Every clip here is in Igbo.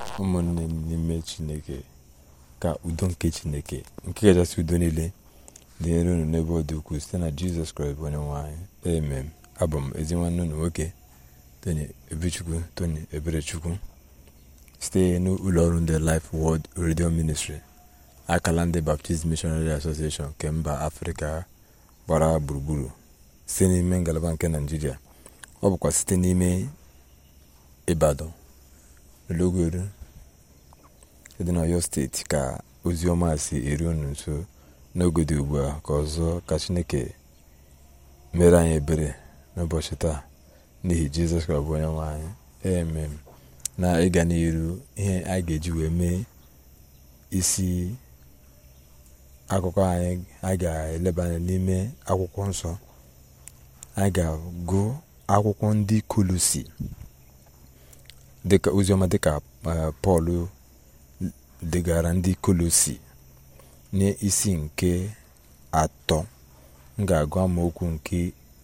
ụmụnne n'ime Chineke, ka udo nke Chineke nke kachasị udo niile dị nro unu n'ebe ọ dị ukwuu site na Jizọs Kraịst bụ onye nwe anyị. Amen. Abụ m ezi nwanne unu nwoke Tony Ebechukwu Tony Eberechukwu site n'ụlọ ọrụ ndị Life Word Radio Ministry, akala ndị Baptist Missionary Association nke mba Afrịka gbara gburugburu, site n'ime ngalaba nke Naịjirịa. Ọ bụkwa site n'ime Ibadan, Ologoro dị n'Ọyọ steeti ka ozi ọma si eru unu nso n'oge dị ugbu a. Ka ọzọ ka Chineke mere anyị ebere n'ụbọchị taa n'ihi Jizọs Kraịst bụ onye nwe anyị. Amen. Na ịga n'iru, ihe a ga-eji wee mee isi akụkọ anyị, a ga-eleba anya n'ime akwụkwọ nsọ. a ga-agụ akwụkwọ ndị Kolosi dịka oziọma dịka Pọl degara ndị Kolosi n'isi nke 3. M ga-agụ amaokwu nke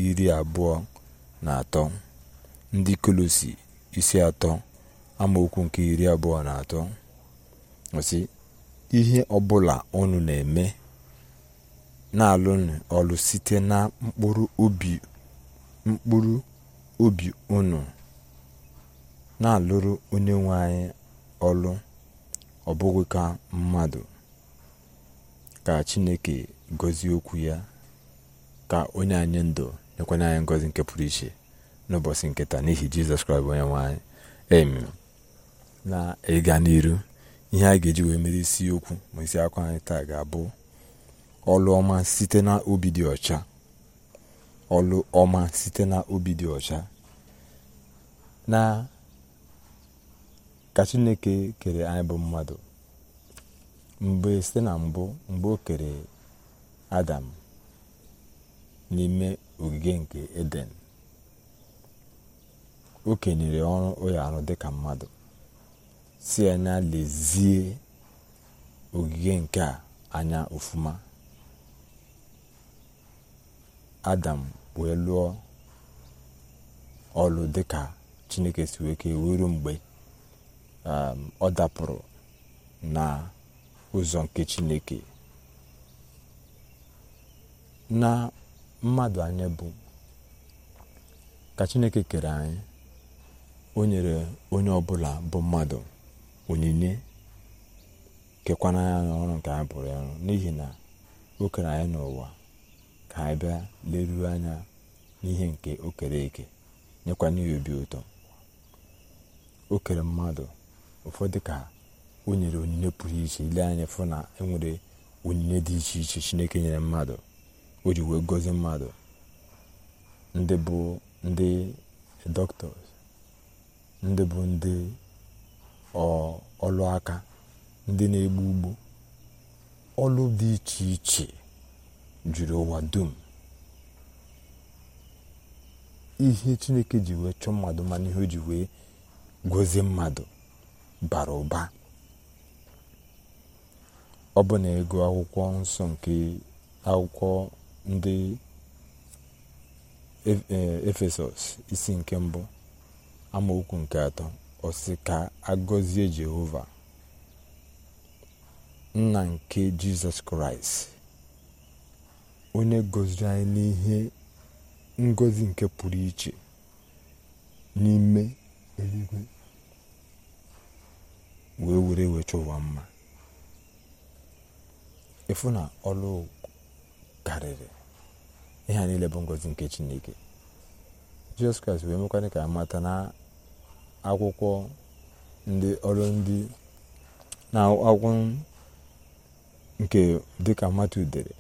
23. Ndị Kolosi isi 3 amaokwu nke 23 ọsị: ihe ọbụla unu na-eme, na-alụnụ ọlụ site na mkpụrụ obi unu, na-alụrụ onye nwe anyị ọlụ, ọ bụghị ka mmadụ, ka Chineke gọzie okwu ya, ka onye anyị ndụ nyekwanye anyị ngọzi nke pụrụ iche n'ụbọchị nke taa n'ihi Jizọs Kraịst bụ onye nwe anyị. Amen. Na ịga n'iru, ihe a ga-eji wee mere isi okwu ma isi akwa anyị taa ga-abụ ọlụ ọma site na obi dị ọcha. Ọlụ ọma site na obi dị ọcha. Na ka Chineke kere anyị bụ mmadụ, site na mbụ, mgbe o kere Adam n'ime ogige nke Eden, o kenyere ọrụ onye arụ dịka mmadụ, si anya lezie ogige nke a anya ofuma. Adam wee lụọ ọlụ dịka Chineke si wee kee, wee ruo mgbe ọ dapụrụ na ụzọ nke Chineke. Na mmadụ anyị bụ ka Chineke kere anyị, o nyere onye ọbụla bụ mmadụ onyinye, kekwana ya n'ọrụ nke anyị bụrụ ya, n'ihi na o kere anyị n'ụwa ka anyị bịa leruo anya n'ihe nke o kere eke, nyekwana ya obi ụtọ. O kere mmadụ ụfọdụ ka o nyere onyinye pụrụ iche. Ile anya fụ na enwere onyinye dị iche iche Chineke nyere mmadụ, o ji wee gọzie mmadụ. Ndị bụ ndị doctors, ndị bụ ndị ọlụ aka, ndị na-egbu ugbo. Ọlụ dị iche iche juru ụwa dum. Ihe Chineke ji wee chọọ mmadụ, mana ihe o ji wee gọzie mmadụ bara ụba. Ọ bụ na ego akwụkwọ nsọ nke akwụkwọ ndị Efesọs isi nke 1 amaokwu nke 3, ọ sị ka agọzie Jehova nna nke Jizọs Kraịst, onye gọziri anyị n'ihe ngọzi nke pụrụ iche n'ime eluigwe, wee were chọwa mma. Ịfụ na ọlụ karịrị ihe a niile bụ ngọzi nke Chineke. Jizọs Kraịst wee mekwanye ka amata na akwụkwọ ndị ọrụ ndị na akwụkwọ nke dịka Matu dere,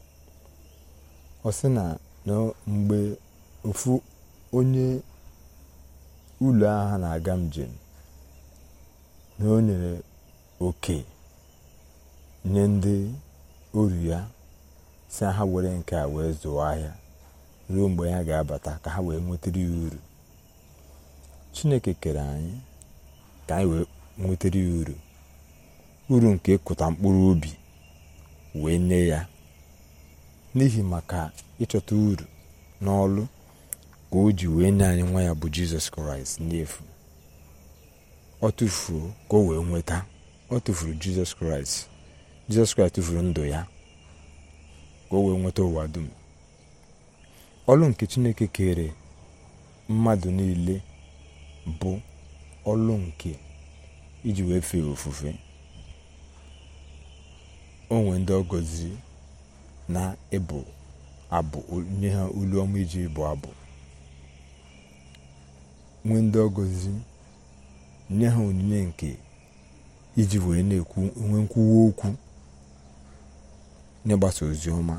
ọ sị na mgbe ofu onye ụlọ agha na-aga njem, na o nyere oke nye ndị oru ya, si ha were nke a wee zụọ ahịa ruo mgbe ya ga-abata ka ha wee nwetara ya uru. Chineke kere anyị ka anyị wee nwetara ya uru nke ịkụta mkpụrụ obi wee nye ya. N'ihi maka ịchọta uru n'ọlụ ka o ji wee nye anyị nwa ya bụ Jizọs Kraịst n'efu. ọ tụfuo ka o wee nweta. Ọ tụfuru Jizọs Kraịst tụfuru ndụ ya ka o wee nweta ụwa dum. Ọlụ nke Chineke kere mmadụ niile bụ ọlụ nke iji wee fee ofufe. O nwee ndị ọ gọziri na ịbụ abụ, nye ha olu ọma iji ịbụ abụ. Nwee ndị ọ gọziri nye ha onyinye nke iji wee na-ekwu nwe nkwuwa okwu n'ịgbasa ozi ọma.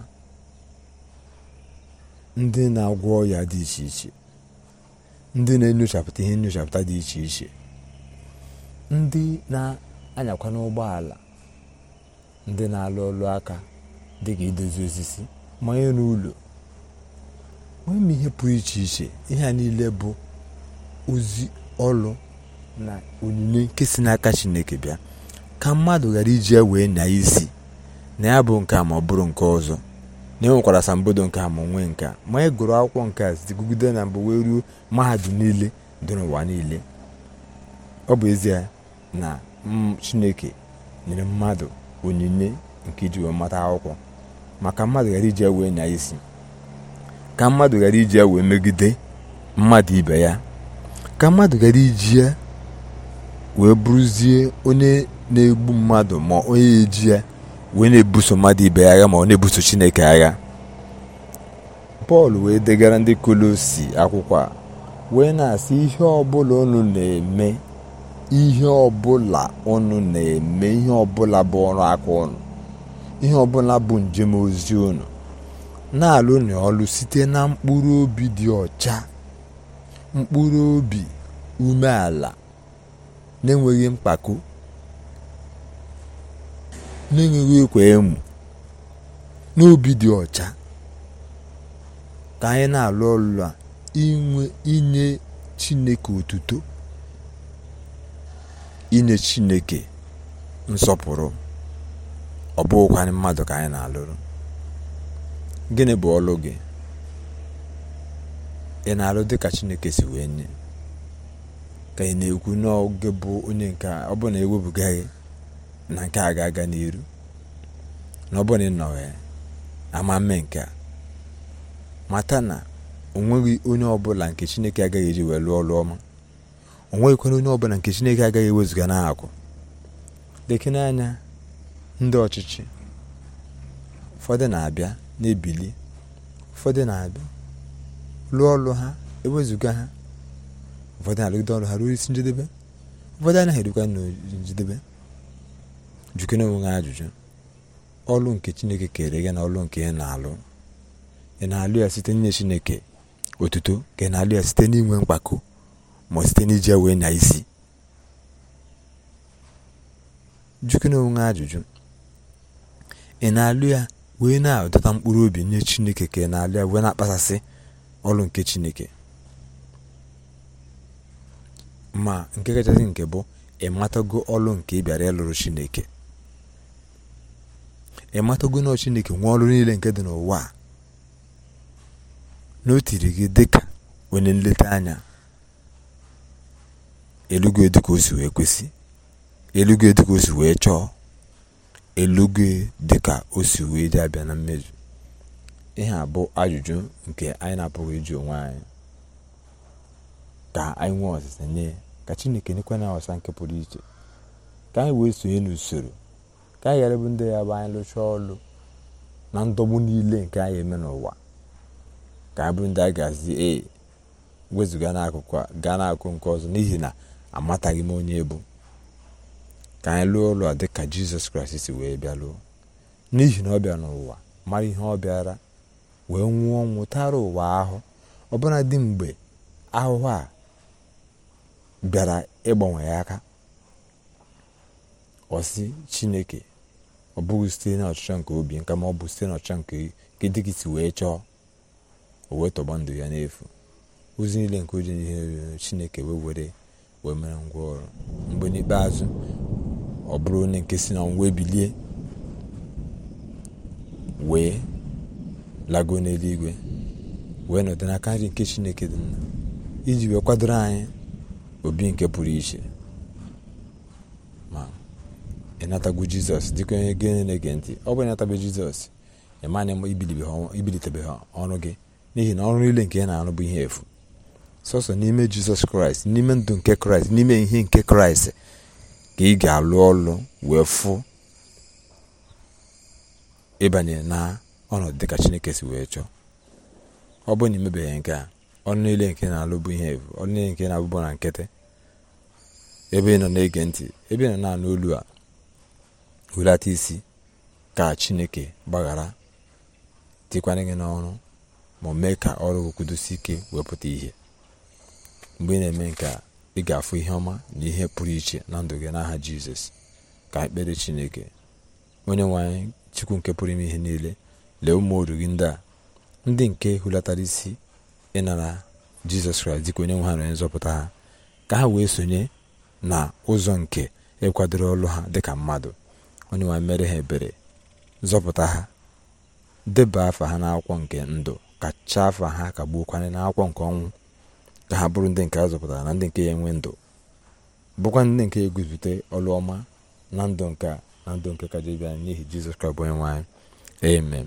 Ndị na-agwọ ọrịa dị iche iche, ndị na-enyochapụta ihe nnyochapụta dị iche iche, ndị na-anyakwa n'ụgbọala, ndị na-alụ ọlụ aka dịka idozi osisi, manye n'ụlọ, nwee ihe pụrụ iche iche. Ihe a niile bụ ozi ọlụ na onyinye nke si n'aka Chineke bịa, ka mmadụ ghara iji ya wee nya isi na ya bụ nke a ma ọ bụrụ nke ọzọ, na enwekwara asambodo nke a ma nwee nke a. Ma ị gụrụ akwụkwọ nke a site gụgide na mbụ wee ruo mahadum niile dị n'ụwa niile, ọ bụ ezie na Chineke nyere mmadụ onyinye nke iji wee mata akwụkwọ, maka mmadụ ghara iji ya wee nya isi, ka mmadụ ghara iji ya wee megide mmadụ ibe ya, ka mmadụ ghara iji ya wee bụrụzie onye na-egbu mmadụ, ma onye eji ya wee na-ebuso mmadụ ibe ya agha, ma ọ na-ebuso Chineke agha. Pọl wee degara ndị Kolosi akwụkwọ a wee na-asị, ihe ọbụla unu na-eme, ihe ọbụla unu na-eme, ihe ọbụla bụ ọrụ aka unu, ihe ọbụla bụ njem ozi unu, na-alụ na ọlụ site na mkpụrụ obi dị ọcha, mkpụrụ obi umeala, na-enweghị mpako, na-enweghị ekwe emu, n'obi dị ọcha. Ka anyị na-alụ ọlụ a inye Chineke otuto, inye Chineke nsọpụrụ. Ọ bụghịkwa mmadụ ka anyị na-alụrụ. Gịnị bụ ọlụ gị? Ị na-alụ dịka Chineke si wee nye? Ka ị na-ekwu n'oge bụ onye nke a, ọ bụ na ewepụgaghị na nke a ga-aga n'iru, na ọ bụ na ị nọghị ama mme nke a, mata na o nweghị onye ọbụla nke Chineke agaghị eji wee lụọ ọlụ ọma. O nweghịkwana onye ọbụla nke Chineke agaghị ewezuga n'akụ. Lekene anya ndị ọchịchị, ụfọdụ na-abịa na-ebili, ụfọdụ na-abịa lụọ ọlụ ha, ewezuga ha, ụfọdụ na-alụgide ọlụ ha ruo isi njedebe, ụfọdụ anaghị erukwa njedebe. Jukene onwe ha ajụjụ, ọlụ nke Chineke kere gị na ọlụ nke ị na-alụ, ị na-alụ ya site n'inye Chineke otuto, ka ị na-alụ ya site n'inwe mkpako, ma site n'iji wee nya isi? Jukene onwe ha ajụjụ, ị na-alụ ya wee na-adọta mkpụrụ obi nye Chineke, ka ị na-alụ ya wee na-akpasasị ọlụ nke Chineke? Ma nke kachasị nke bụ, ị matago ọlụ nke ị bịara ịlụrụ Chineke? Ị matago na Chineke nwe ọlụ niile nke dị n'ụwa, na o tiri gị dịka onye nleta anya? Elugo dịka o si wee kwesị, elugo dịka o si wee chọọ, elugo dịka o si wee dị abịa na mmezu? Ihe a bụ ajụjụ nke anyị na-apụghị ịjụ onwe anyị, ka anyị nwee ọsịsa nye, ka Chineke nyekwa na ọsa nke pụrụ iche, ka anyị wee sonye n'usoro, ka anyị ghara bụ ndị ya bụ anyị lụchaa ọlụ na ndọgbu niile nke anyị eme n'ụwa, ka anyị bụrụ ndị a ga-asị wezuga n'akụkụ a gaa n'akụkụ nke ọzọ, n'ihi na amataghị m onye bụ. Ka anyị lụọ ọlụ a dịka Jizọs Kraịst si wee bịa lụọ, n'ihi na ọ bịa n'ụwa mara ihe ọ bịara wee nwụọ ọnwụ tara ụwa ahụ, ọbụna dị mgbe ahụhụ a bịara ịgbanwe ya aka. Ọ sị Chineke, ọ bụghị site na ọchịchọ nke obi nka, ma ọ bụ site na ọchịchọ nke dịka isi wee chọọ, o wee tọgbọ ndụ ya n'efu. Ozi niile nke oji ihe Chineke wee mere ngwa ọrụ, mgbe n'ikpeazụ ọ bụrụ onye nke si na ọnwụ ebilie, wee lago n'eluigwe, wee nọdụ n'aka nri nke Chineke dị mma, iji wee kwadoro anyị obi nke pụrụ iche. ịnatagwu Jizọs dịka onye gị na-ege ntị. Ọ bụ ịnatabe Jizọs ịmana ibilitebeghị ọrụ gị, n'ihi na ọrụ niile nke ị na-arụ bụ ihe efu. Sọsọ n'ime Jizọs Kraịst, n'ime ndụ nke Kraịst, n'ime ihe nke Kraịst ka ị ga-alụ ọlụ wee fụ ịbanye na ọnọdụ dịka Chineke si wee chọọ. Ọ bụ na imebeghị nke a, ọrụ niile nke na-alụ bụ ihe efu, ọrụ niile nke na-abụbụ na nkịtị. Ebe ị nọ na-ege ntị, ebe ị nọ na-anụ olu a, hulata isi ka Chineke gbaghara, tikwanye gị n'ọrụ, ma mee ka ọrụ kwudosi ike wepụta ihe. Mgbe ị na-eme nke a, ị ga-afụ ihe ọma na ihe pụrụ iche na ndụ gị n'aha Jizọs. Ka ekpere Chineke. Onye nwe anyị, Chukwu nke pụrụ ime ihe niile, lee ụmụ oru gị ndị nke hulatara isi ịnara Jizọs Kraịst dịka onye nwe ha na onye nzọpụta ha, ka ha wee sonye na ụzọ nke ịkwadoro ọlụ ha dịka mmadụ. Onye nwe anyị, mere ha ebere, zọpụta ha, deba afa ha n'akwụkwọ nke ndụ, kacha afa ha kagbuokwana n'akwụkwọ nke ọnwụ, ka ha bụrụ ndị nke a zọpụtara na ndị nke ya enwe ndụ, bụkwa ndị nke eguzite ọlụ ọma na ndụ nke a na ndụ nke kaja bịa n'ihi Jizọs Kraịst bụ onye nwe anyị. Amen.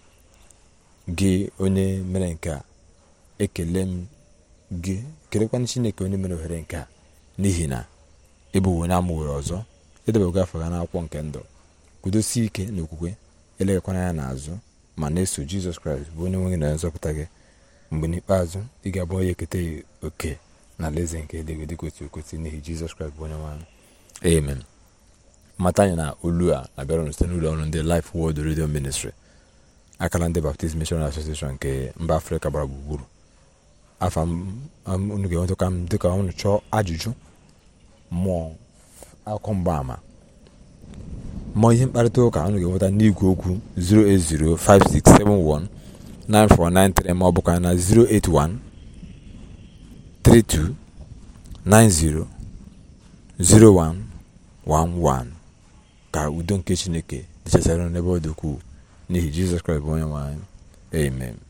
Gị onye mere nke a, ekele m gị, kelekwana Chineke onye mere ohere nke a, n'ihi na ịbụ onye amụwere ọzọ, edebego afọ ga n'akwụkwọ nke ndụ. Kwudosie ike n'okwukwe, elegakwana ya n'azụ, ma na-eso Jizọs Kraịst bụ onye nwe gị na nzọpụta gị. Mgbe n'ikpeazụ ị ga-abụ onye eketa oke na alaeze nke eluigwe dịka otu ekwesị n'ihi Jizọs Kraịst bụ onye nwe anyị. Amen. Mata anyị na olu a na-abịara site n'ụlọ ọrụ ndị Life Word Radio Ministry, akara ndị Baptist Mission Association nke mba Afrịka gbara gburugburu. Afa unu ga-enweta m dịka unu chọọ ajụjụ mmụọ akụkọ mgbaama mmụọ ihe mkparịta ụka, unu ga-enweta n'igwe okwu 08056719493 ma ọ bụkwa na 08132900111. Ka udo nke Chineke dịchasara n'ebe ọ dị ukwuu n'ihi Jizọs Kraịst bụ onye nwe anyị. Amen.